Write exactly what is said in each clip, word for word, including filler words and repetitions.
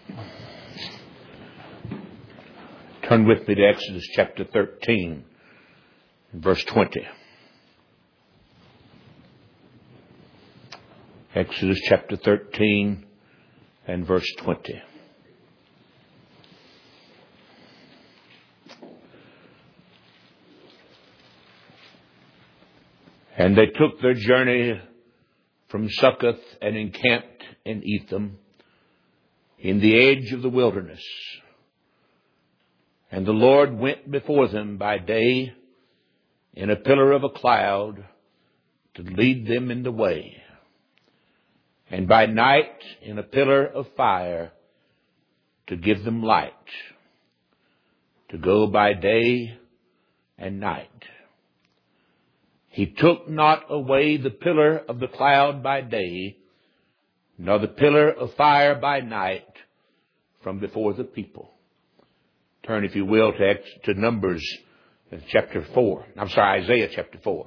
Turn with me to Exodus chapter thirteen, verse twenty. Exodus chapter thirteen and verse twenty. And they took their journey from Succoth and encamped in Etham, in the edge of the wilderness. And the Lord went before them by day in a pillar of a cloud to lead them in the way, and by night in a pillar of fire to give them light, to go by day and night. He took not away the pillar of the cloud by day, nor the pillar of fire by night from before the people. Turn, if you will, to, to Numbers chapter four. I'm sorry, Isaiah chapter four.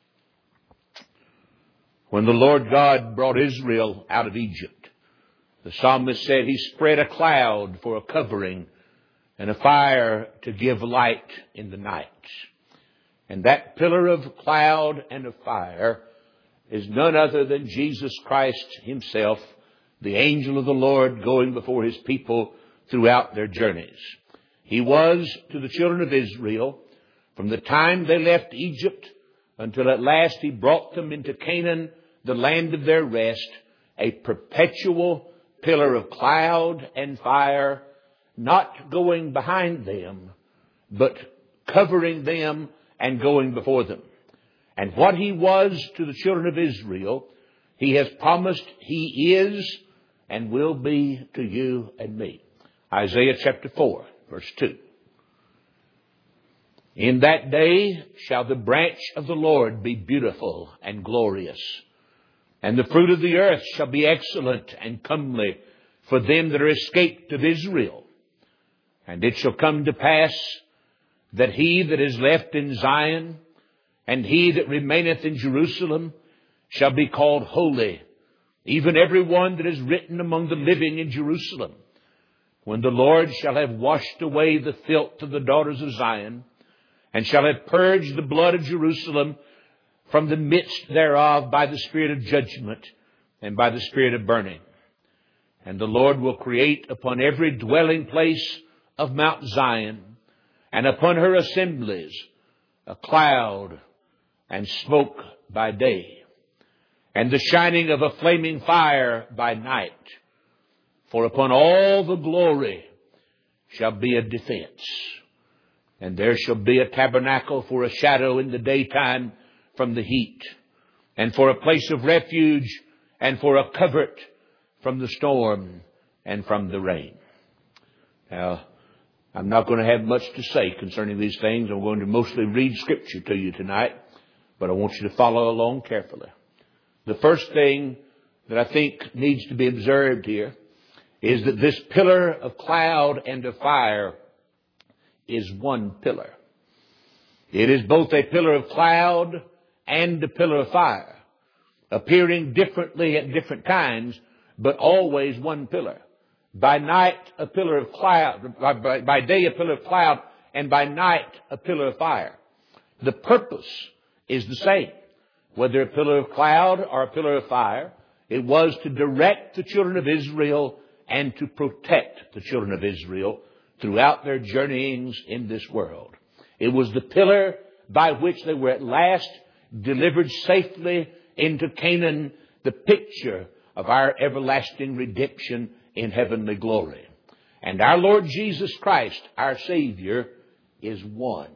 When the Lord God brought Israel out of Egypt, the psalmist said He spread a cloud for a covering and a fire to give light in the night. And that pillar of cloud and of fire is none other than Jesus Christ Himself, the angel of the Lord going before His people throughout their journeys. He was to the children of Israel from the time they left Egypt until at last He brought them into Canaan, the land of their rest, a perpetual pillar of cloud and fire, not going behind them, but covering them and going before them. And what He was to the children of Israel, He has promised He is and will be to you and me. Isaiah chapter four. Verse two. In that day shall the branch of the Lord be beautiful and glorious, and the fruit of the earth shall be excellent and comely for them that are escaped of Israel. And it shall come to pass that he that is left in Zion and he that remaineth in Jerusalem shall be called holy, even every one that is written among the living in Jerusalem. When the Lord shall have washed away the filth of the daughters of Zion, and shall have purged the blood of Jerusalem from the midst thereof by the spirit of judgment and by the spirit of burning. And the Lord will create upon every dwelling place of Mount Zion and upon her assemblies a cloud and smoke by day, and the shining of a flaming fire by night. For upon all the glory shall be a defense, and there shall be a tabernacle for a shadow in the daytime from the heat, and for a place of refuge, and for a covert from the storm and from the rain. Now, I'm not going to have much to say concerning these things. I'm going to mostly read Scripture to you tonight, but I want you to follow along carefully. The first thing that I think needs to be observed here is that this pillar of cloud and of fire is one pillar. It is both a pillar of cloud and a pillar of fire, appearing differently at different times, but always one pillar. By night, a pillar of cloud, by, by day, a pillar of cloud, and by night, a pillar of fire. The purpose is the same. Whether a pillar of cloud or a pillar of fire, it was to direct the children of Israel and to protect the children of Israel throughout their journeyings in this world. It was the pillar by which they were at last delivered safely into Canaan, the picture of our everlasting redemption in heavenly glory. And our Lord Jesus Christ, our Savior, is one.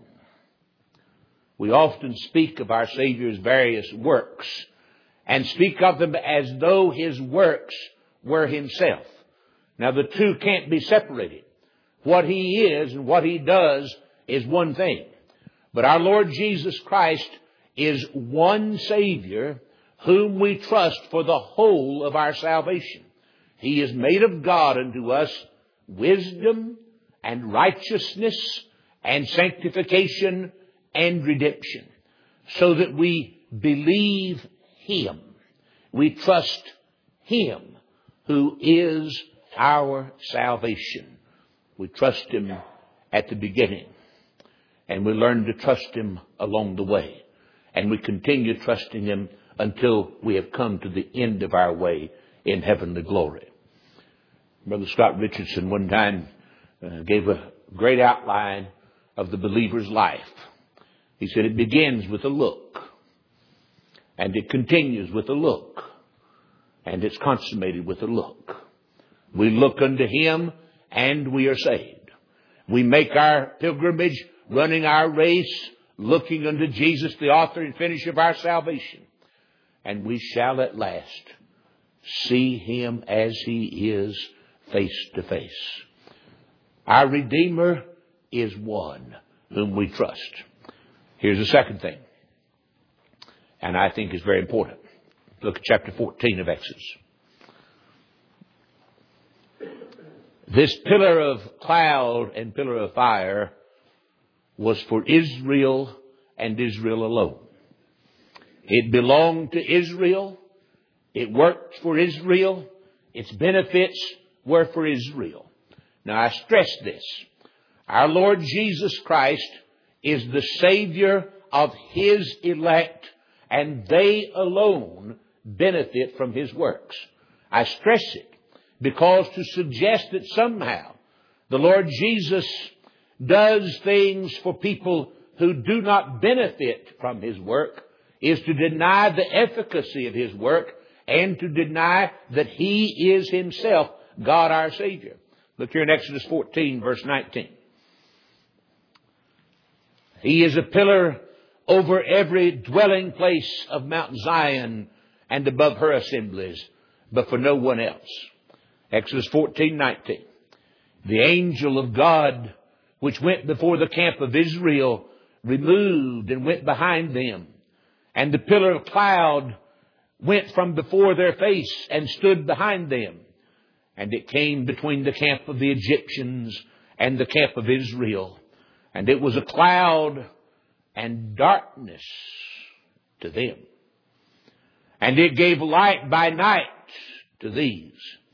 We often speak of our Savior's various works and speak of them as though His works were Himself. Now, the two can't be separated. What He is and what He does is one thing. But our Lord Jesus Christ is one Savior whom we trust for the whole of our salvation. He is made of God unto us wisdom and righteousness and sanctification and redemption, so that we believe Him. We trust Him who is our salvation. We trust Him at the beginning, and we learn to trust Him along the way, and we continue trusting Him until we have come to the end of our way in heavenly glory. Brother Scott Richardson one time uh, gave a great outline of the believer's life. He said it begins with a look, and it continues with a look, and it's consummated with a look. We look unto Him, and we are saved. We make our pilgrimage, running our race, looking unto Jesus, the author and finisher of our salvation. And we shall at last see Him as He is, face to face. Our Redeemer is one whom we trust. Here's the second thing, and I think is very important. Look at chapter fourteen of Exodus. This pillar of cloud and pillar of fire was for Israel and Israel alone. It belonged to Israel. It worked for Israel. Its benefits were for Israel. Now I stress this. Our Lord Jesus Christ is the Savior of His elect, and they alone benefit from His works. I stress it because to suggest that somehow the Lord Jesus does things for people who do not benefit from His work is to deny the efficacy of His work and to deny that He is Himself God our Savior. Look here in Exodus fourteen, verse nineteen. He is a pillar over every dwelling place of Mount Zion and above her assemblies, but for no one else. Exodus fourteen, nineteen. The angel of God, which went before the camp of Israel, removed and went behind them. And the pillar of cloud went from before their face and stood behind them. And it came between the camp of the Egyptians and the camp of Israel. And it was a cloud and darkness to them. And it gave light by night to these,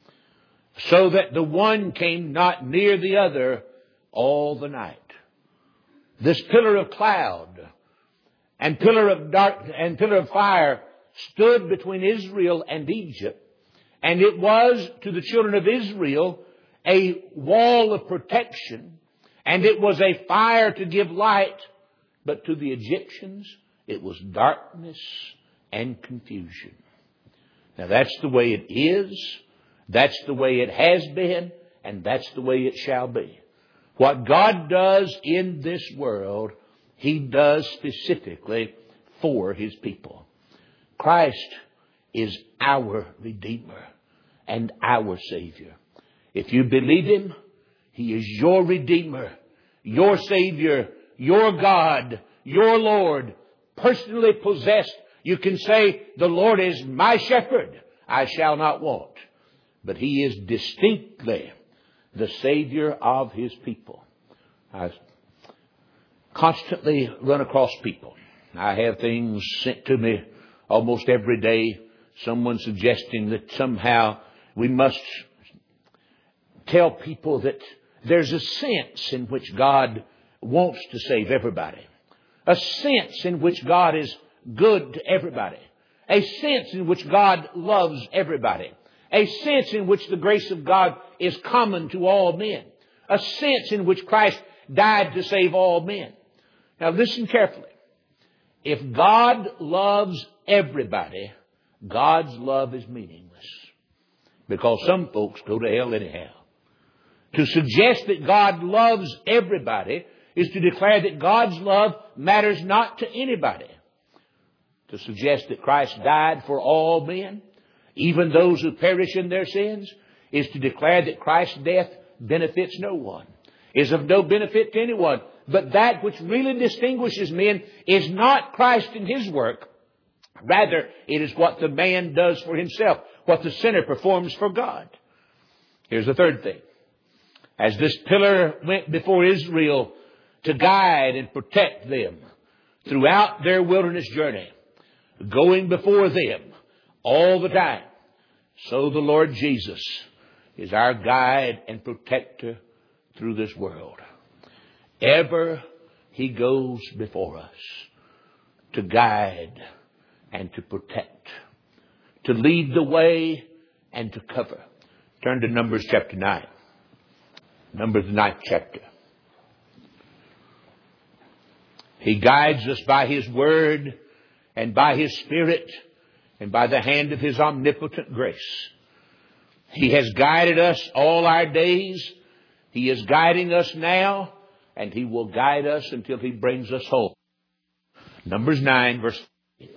so that the one came not near the other all the night. This pillar of cloud and pillar of dark and pillar of fire stood between Israel and Egypt. And it was to the children of Israel a wall of protection, and it was a fire to give light. But to the Egyptians, it was darkness and confusion. Now that's the way it is. That's the way it has been, and that's the way it shall be. What God does in this world, He does specifically for His people. Christ is our Redeemer and our Savior. If you believe Him, He is your Redeemer, your Savior, your God, your Lord, personally possessed. You can say, the Lord is my shepherd, I shall not want. But He is distinctly the Savior of His people. I constantly run across people. I have things sent to me almost every day. Someone suggesting that somehow we must tell people that there's a sense in which God wants to save everybody. A sense in which God is good to everybody. A sense in which God loves everybody. A sense in which the grace of God is common to all men. A sense in which Christ died to save all men. Now listen carefully. If God loves everybody, God's love is meaningless. Because some folks go to hell anyhow. To suggest that God loves everybody is to declare that God's love matters not to anybody. To suggest that Christ died for all men, even those who perish in their sins, is to declare that Christ's death benefits no one, is of no benefit to anyone. But that which really distinguishes men is not Christ and His work. Rather, it is what the man does for himself, what the sinner performs for God. Here's the third thing. As this pillar went before Israel to guide and protect them throughout their wilderness journey, going before them all the time, so the Lord Jesus is our guide and protector through this world. Ever He goes before us to guide and to protect, to lead the way and to cover. Turn to Numbers chapter nine. Numbers the ninth chapter. He guides us by His Word and by His Spirit and by the hand of His omnipotent grace. He has guided us all our days. He is guiding us now, and He will guide us until He brings us home. Numbers nine, verse eight.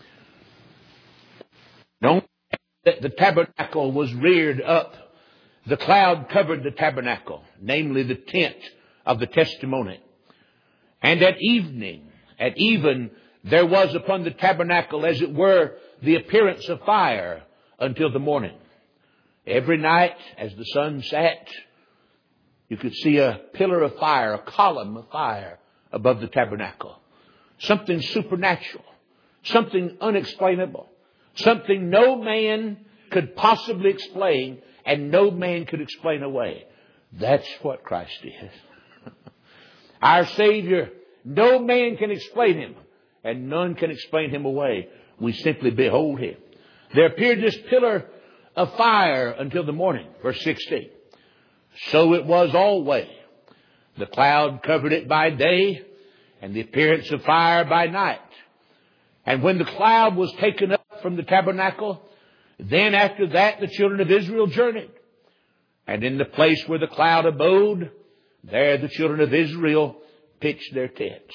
Don't that the tabernacle was reared up. The cloud covered the tabernacle, namely the tent of the testimony. And at evening, at even, there was upon the tabernacle, as it were, the appearance of fire until the morning. Every night, as the sun set, you could see a pillar of fire, a column of fire above the tabernacle. Something supernatural, something unexplainable, something no man could possibly explain and no man could explain away. That's what Christ is. Our Savior, no man can explain Him, and none can explain Him away. We simply behold Him. There appeared this pillar of fire until the morning. Verse sixteen. So it was always. The cloud covered it by day, and the appearance of fire by night. And when the cloud was taken up from the tabernacle, then after that the children of Israel journeyed. And in the place where the cloud abode, there the children of Israel pitched their tents.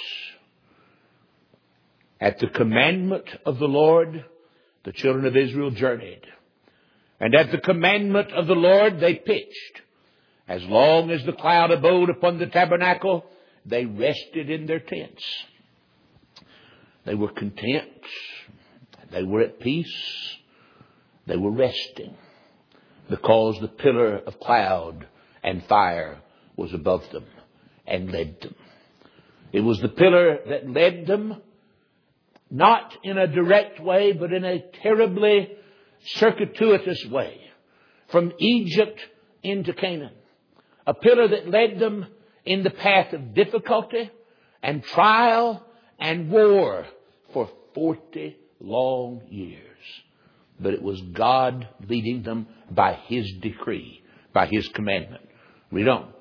At the commandment of the Lord, the children of Israel journeyed. And at the commandment of the Lord, they pitched. As long as the cloud abode upon the tabernacle, they rested in their tents. They were content. They were at peace. They were resting because the pillar of cloud and fire was above them and led them. It was the pillar that led them, not in a direct way, but in a terribly circuitous way, from Egypt into Canaan. A pillar that led them in the path of difficulty and trial and war for forty long years. But it was God leading them by His decree, by His commandment. Read on.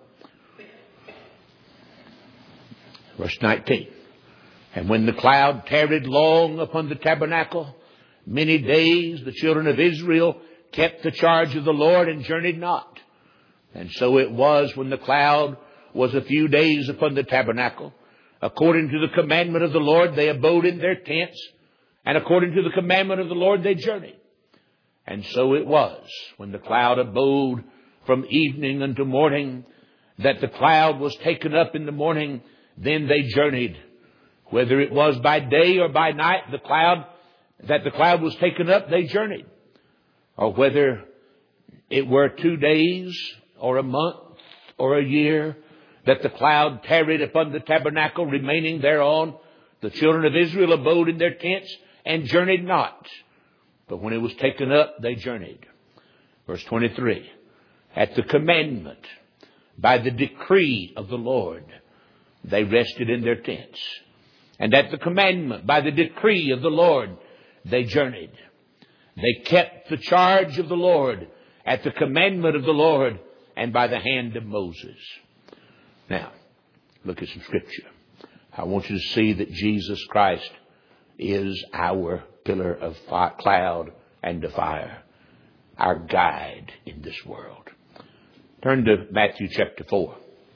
Verse nineteen. And when the cloud tarried long upon the tabernacle, many days the children of Israel kept the charge of the Lord and journeyed not. And so it was when the cloud was a few days upon the tabernacle. According to the commandment of the Lord, they abode in their tents. And according to the commandment of the Lord, they journeyed. And so it was when the cloud abode from evening unto morning, that the cloud was taken up in the morning, then they journeyed. Whether it was by day or by night, the cloud, that the cloud was taken up, they journeyed. Or whether it were two days or a month or a year, that the cloud tarried upon the tabernacle, remaining thereon, the children of Israel abode in their tents and journeyed not. But when it was taken up, they journeyed. Verse twenty-three. At the commandment, by the decree of the Lord, they rested in their tents. And at the commandment, by the decree of the Lord, they journeyed. They kept the charge of the Lord at the commandment of the Lord and by the hand of Moses. Now, look at some scripture. I want you to see that Jesus Christ is our pillar of fire, cloud and of fire, our guide in this world. Turn to Matthew chapter four.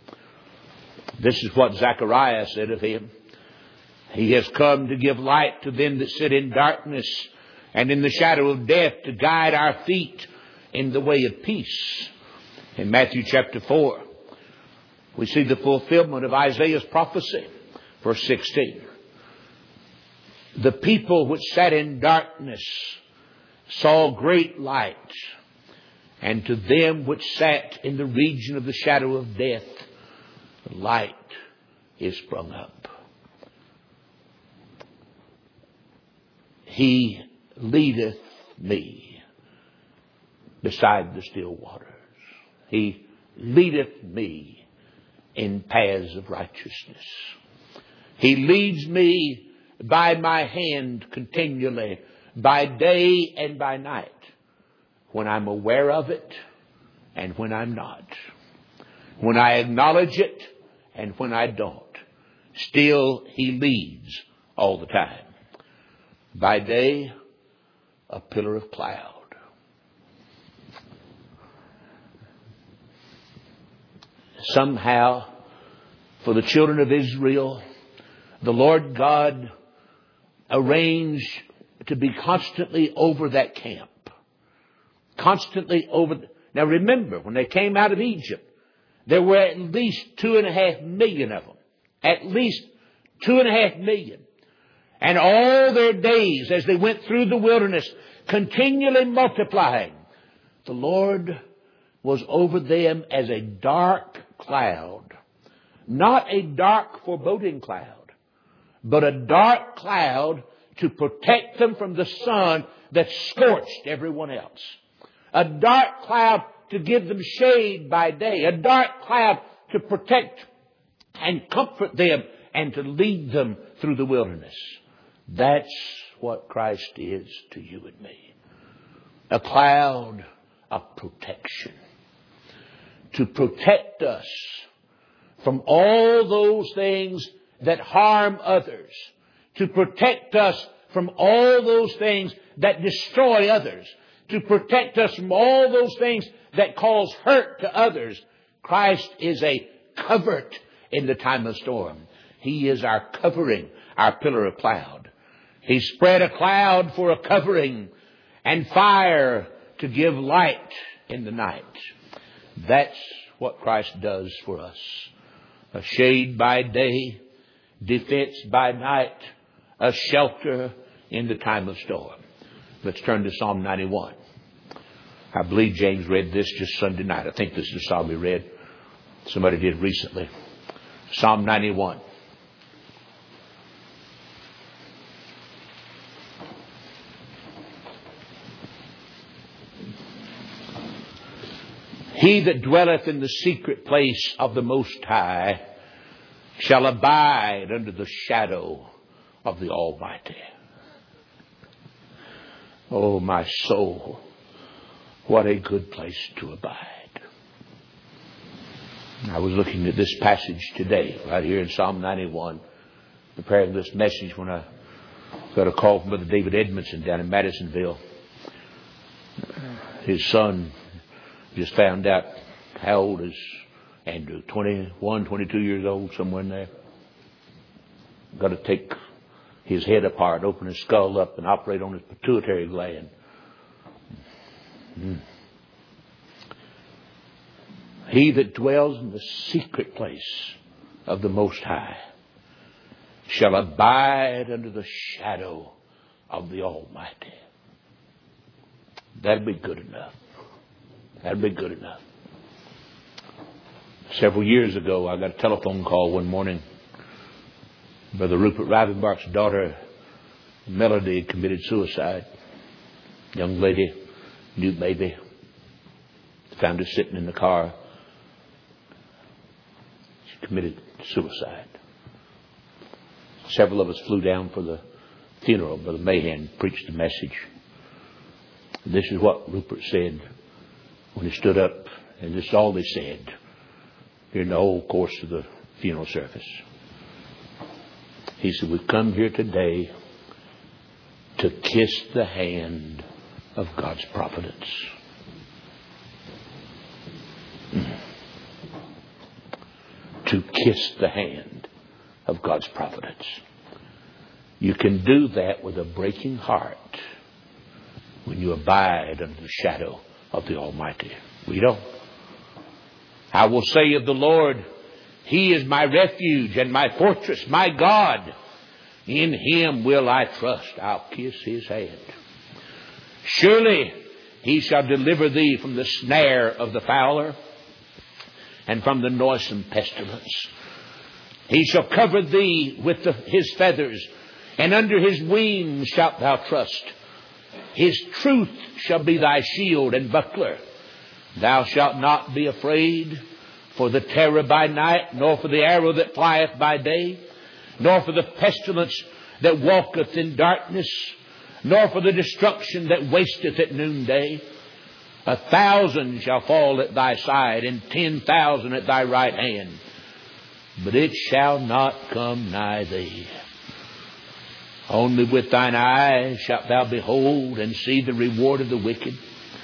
This is what Zechariah said of Him. He has come to give light to them that sit in darkness and in the shadow of death, to guide our feet in the way of peace. In Matthew chapter four, we see the fulfillment of Isaiah's prophecy. Verse sixteen. The people which sat in darkness saw great light, and to them which sat in the region of the shadow of death, light is sprung up. He leadeth me beside the still waters. He leadeth me in paths of righteousness. He leads me by my hand continually, by day and by night, when I'm aware of it and when I'm not, when I acknowledge it and when I don't. Still, He leads all the time. By day, a pillar of cloud. Somehow, for the children of Israel, the Lord God arranged to be constantly over that camp. Constantly over. The, now remember, when they came out of Egypt, there were at least two and a half million of them. At least two and a half million. And all their days as they went through the wilderness, continually multiplying, the Lord was over them as a dark cloud. Not a dark foreboding cloud, but a dark cloud to protect them from the sun that scorched everyone else. A dark cloud to give them shade by day. A dark cloud to protect and comfort them and to lead them through the wilderness. That's what Christ is to you and me. A cloud of protection. To protect us from all those things that harm others. To protect us from all those things that destroy others. To protect us from all those things that cause hurt to others. Christ is a covert in the time of storm. He is our covering, our pillar of cloud. He spread a cloud for a covering and fire to give light in the night. That's what Christ does for us. A shade by day, defense by night, a shelter in the time of storm. Let's turn to Psalm ninety-one. I believe James read this just Sunday night. I think this is the psalm he read. Somebody did recently. Psalm ninety-one. He that dwelleth in the secret place of the Most High shall abide under the shadow of the Almighty. Oh, my soul, what a good place to abide. I was looking at this passage today, right here in Psalm ninety-one, preparing this message when I got a call from Brother David Edmondson down in Madisonville. His son just found out how old is Andrew, twenty-one, twenty-two years old, somewhere in there. Got to take his head apart, open his skull up, and operate on his pituitary gland. Mm. He that dwells in the secret place of the Most High shall abide under the shadow of the Almighty. That'd be good enough. That'd be good enough. Several years ago, I got a telephone call one morning. Brother Rupert Rivenbark's daughter, Melody, had committed suicide. Young lady, new baby. Found her sitting in the car. She committed suicide. Several of us flew down for the funeral. Brother Mahan preached the message. This is what Rupert said when he stood up, and this is all they said during the whole course of the funeral service. He said, "We've come here today to kiss the hand of God's providence." Mm. To kiss the hand of God's providence. You can do that with a breaking heart when you abide under the shadow of the Almighty. We don't. I will say of the Lord, He is my refuge and my fortress, my God. In Him will I trust. I'll kiss His hand. Surely He shall deliver thee from the snare of the fowler and from the noisome pestilence. He shall cover thee with the, His feathers, and under His wings shalt thou trust. His truth shall be thy shield and buckler. Thou shalt not be afraid for the terror by night, nor for the arrow that flieth by day, nor for the pestilence that walketh in darkness, nor for the destruction that wasteth at noonday. A thousand shall fall at thy side, and ten thousand at thy right hand, but it shall not come nigh thee. Only with thine eyes shalt thou behold and see the reward of the wicked,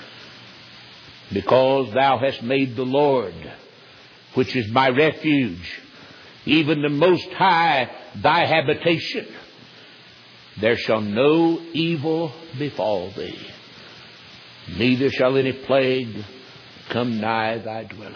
because thou hast made the Lord, which is my refuge, even the Most High, thy habitation. There shall no evil befall thee, neither shall any plague come nigh thy dwelling.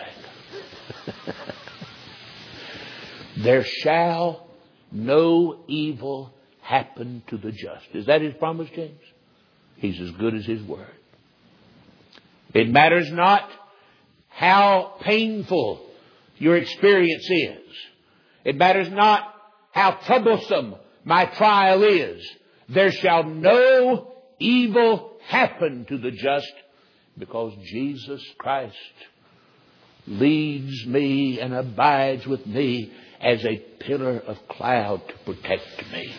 There shall no evil happen to the just. Is that his promise, James? He's as good as his word. It matters not how painful your experience is. It matters not how troublesome my trial is. There shall no evil happen to the just, because Jesus Christ leads me and abides with me as a pillar of cloud to protect me.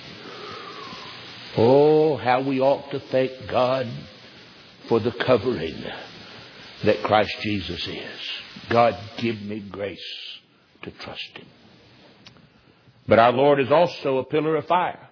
Oh, how we ought to thank God for the covering that Christ Jesus is. God, give me grace to trust Him. But our Lord is also a pillar of fire.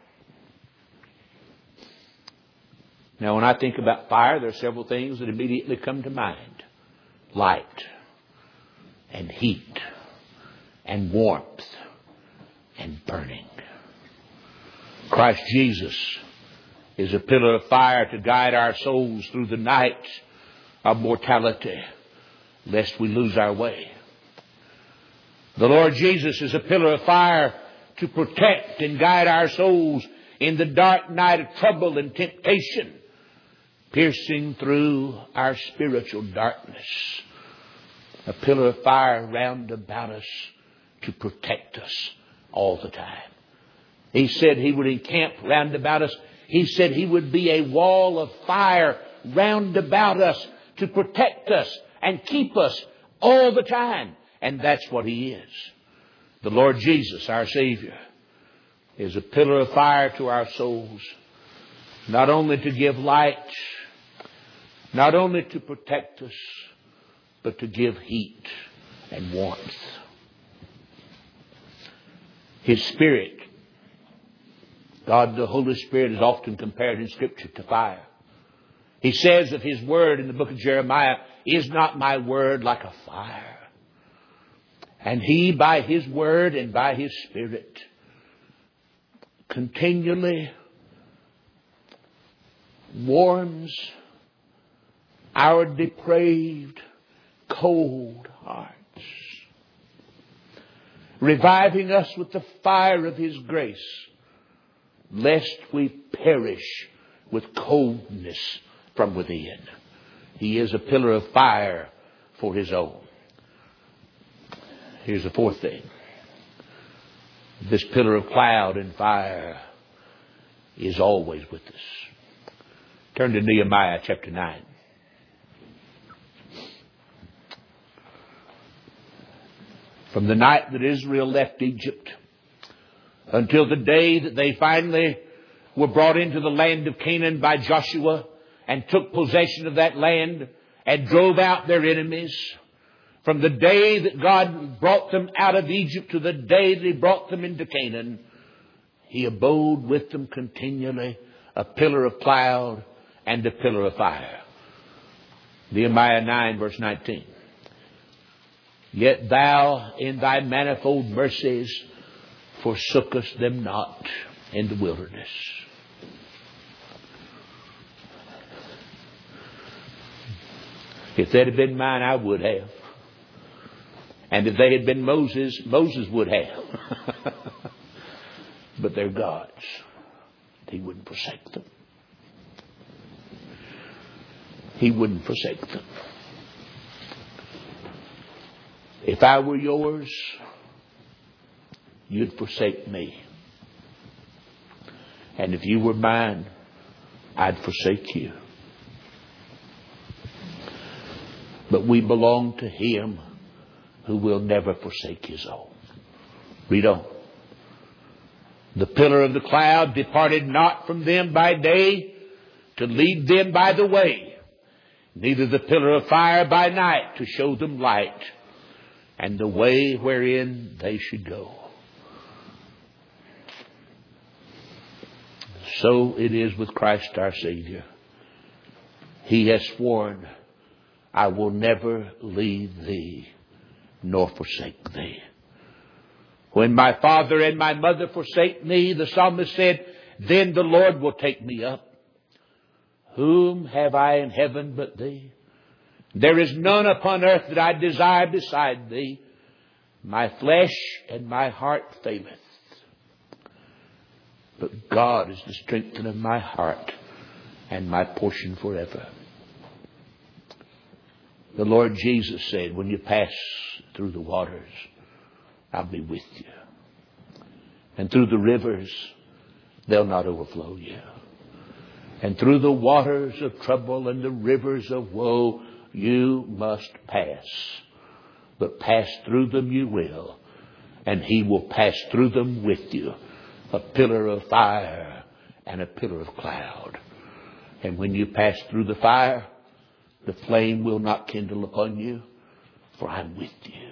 Now, when I think about fire, there are several things that immediately come to mind. Light and heat and warmth and burning. Christ Jesus is a pillar of fire to guide our souls through the night of mortality, lest we lose our way. The Lord Jesus is a pillar of fire to protect and guide our souls in the dark night of trouble and temptation, piercing through our spiritual darkness. A pillar of fire round about us to protect us all the time. He said He would encamp round about us. He said He would be a wall of fire round about us to protect us and keep us all the time. And that's what He is. The Lord Jesus, our Savior, is a pillar of fire to our souls, not only to give light, not only to protect us, but to give heat and warmth. His Spirit, God the Holy Spirit, is often compared in Scripture to fire. He says of His Word in the book of Jeremiah, "Is not my word like a fire?" And He, by His Word and by His Spirit, continually warms our depraved, cold hearts, reviving us with the fire of His grace, lest we perish with coldness from within. He is a pillar of fire for His own. Here's the fourth thing. This pillar of cloud and fire is always with us. Turn to Nehemiah chapter nine. From the night that Israel left Egypt until the day that they finally were brought into the land of Canaan by Joshua and took possession of that land and drove out their enemies, from the day that God brought them out of Egypt to the day that He brought them into Canaan, He abode with them continually, a pillar of cloud and a pillar of fire. Nehemiah nine verse nineteen. Yet Thou in Thy manifold mercies forsookest them not in the wilderness. If they'd have been mine, I would have. And if they had been Moses, Moses would have. But they're God's. He wouldn't forsake them. He wouldn't forsake them. If I were yours, you'd forsake me. And if you were mine, I'd forsake you. but we belong to Him who will never forsake His own. Read on. The pillar of the cloud departed not from them by day to lead them by the way, neither the pillar of fire by night to show them light, and the way wherein they should go. So it is with Christ our Savior. He has sworn, I will never leave thee nor forsake thee. When my father and my mother forsake me, the psalmist said, then the Lord will take me up. Whom have I in heaven but thee? There is none upon earth that I desire beside thee. My flesh and my heart faileth, but God is the strength of my heart and my portion forever. The Lord Jesus said, when you pass through the waters, I'll be with you. And through the rivers, they'll not overflow you. And through the waters of trouble and the rivers of woe, you must pass. But pass through them you will. And He will pass through them with you. A pillar of fire and a pillar of cloud. And when you pass through the fire, the flame will not kindle upon you, for I'm with you.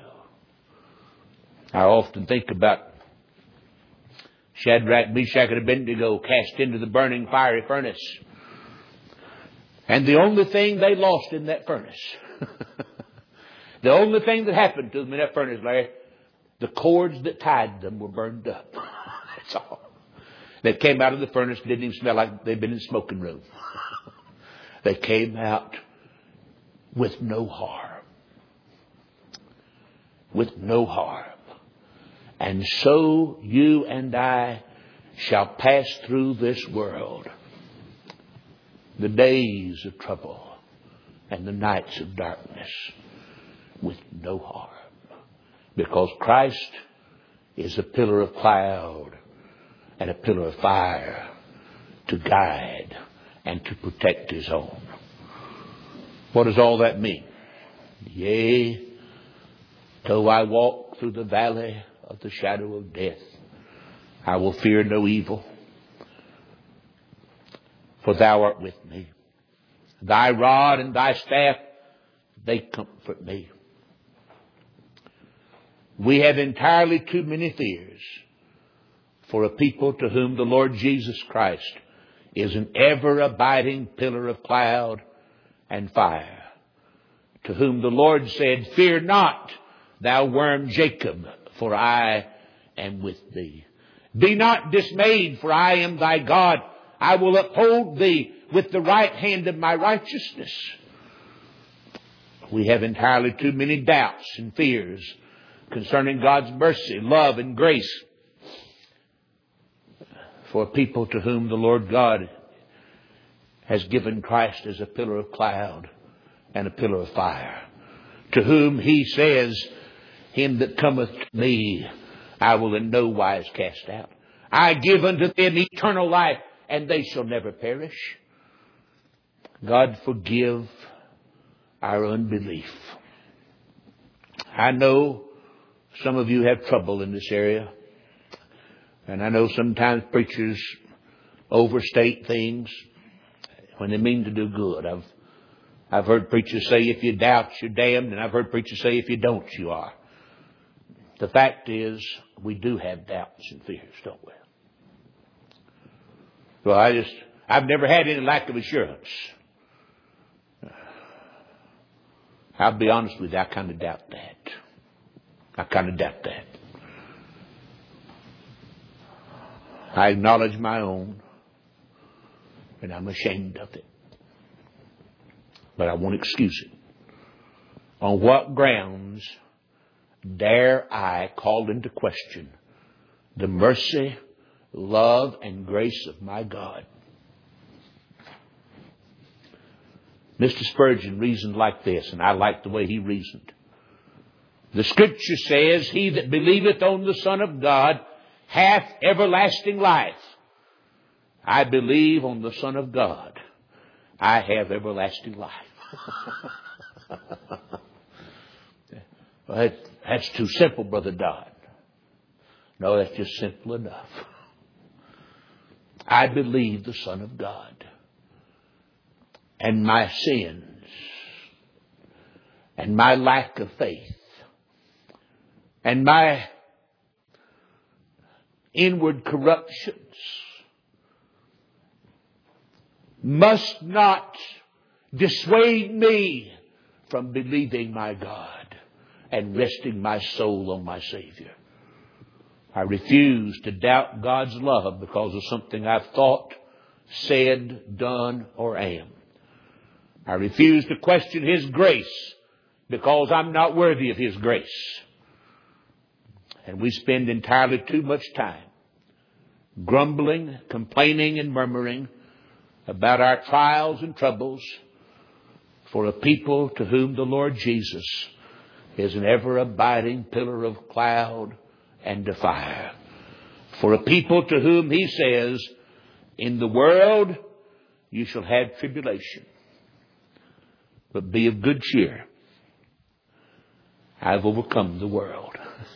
I often think about Shadrach, Meshach, and Abednego cast into the burning fiery furnace. And the only thing they lost in that furnace, the only thing that happened to them in that furnace, Larry, the cords that tied them were burned up. That's all. They came out of the furnace, didn't even smell like they'd been in the smoking room. They came out with no harm. With no harm. And so you and I shall pass through this world. The days of trouble and the nights of darkness with no harm. Because Christ is a pillar of cloud and a pillar of fire to guide and to protect His own. What does all that mean? Yea, though I walk through the valley of the shadow of death, I will fear no evil, for thou art with me. Thy rod and thy staff, they comfort me. We have entirely too many fears for a people to whom the Lord Jesus Christ is an ever-abiding pillar of cloud and fire. To whom the Lord said, fear not, thou worm Jacob, for I am with thee. Be not dismayed, for I am thy God. I will uphold thee with the right hand of my righteousness. We have entirely too many doubts and fears concerning God's mercy, love, and grace for people to whom the Lord God has given Christ as a pillar of cloud and a pillar of fire. To whom He says, him that cometh to me, I will in no wise cast out. I give unto them eternal life, and they shall never perish. God forgive our unbelief. I know some of you have trouble in this area. And I know sometimes preachers overstate things when they mean to do good. I've I've heard preachers say if you doubt, you're damned. And I've heard preachers say if you don't, you are. The fact is, we do have doubts and fears, don't we? Well, I just, I've never had any lack of assurance. I'll be honest with you, I kind of doubt that. I kind of doubt that. I acknowledge my own, and I'm ashamed of it. But I won't excuse it. On what grounds dare I call into question the mercy, love, and grace of my God? Mister Spurgeon reasoned like this, and I like the way he reasoned. The Scripture says, he that believeth on the Son of God hath everlasting life. I believe on the Son of God. I have everlasting life. Well, that, that's too simple, Brother Dodd. No, that's just simple enough. I believe the Son of God. And my sins and my lack of faith and my inward corruptions must not dissuade me from believing my God and resting my soul on my Savior. I refuse to doubt God's love because of something I've thought, said, done, or am. I refuse to question His grace because I'm not worthy of His grace. And we spend entirely too much time grumbling, complaining, and murmuring about our trials and troubles for a people to whom the Lord Jesus is an ever-abiding pillar of cloud and of fire. For a people to whom He says, in the world you shall have tribulation, but be of good cheer. I've overcome the world.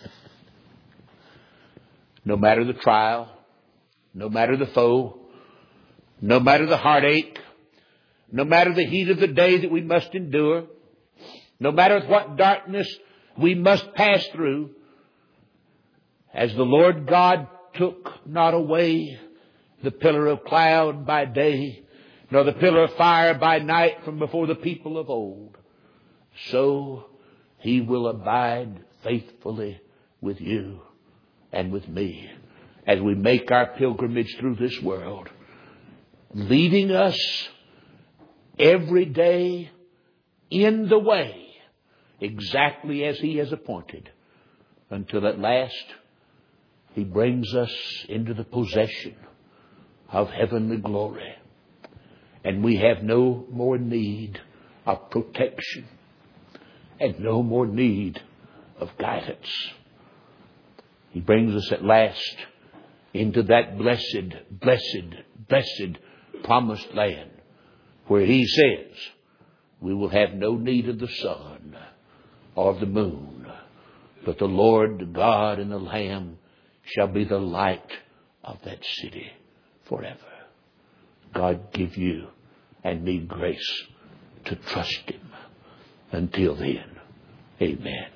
No matter the trial, no matter the foe, no matter the heartache, no matter the heat of the day that we must endure, no matter what darkness we must pass through, as the Lord God took not away the pillar of cloud by day, nor the pillar of fire by night from before the people of old, so He will abide faithfully with you and with me as we make our pilgrimage through this world, leading us every day in the way exactly as He has appointed, until at last He brings us into the possession of heavenly glory. And we have no more need of protection and no more need of guidance. He brings us at last into that blessed, blessed, blessed promised land where He says we will have no need of the sun or of the moon, but the Lord, the God and the Lamb shall be the light of that city forever. God give you and me grace to trust Him. Until then, amen.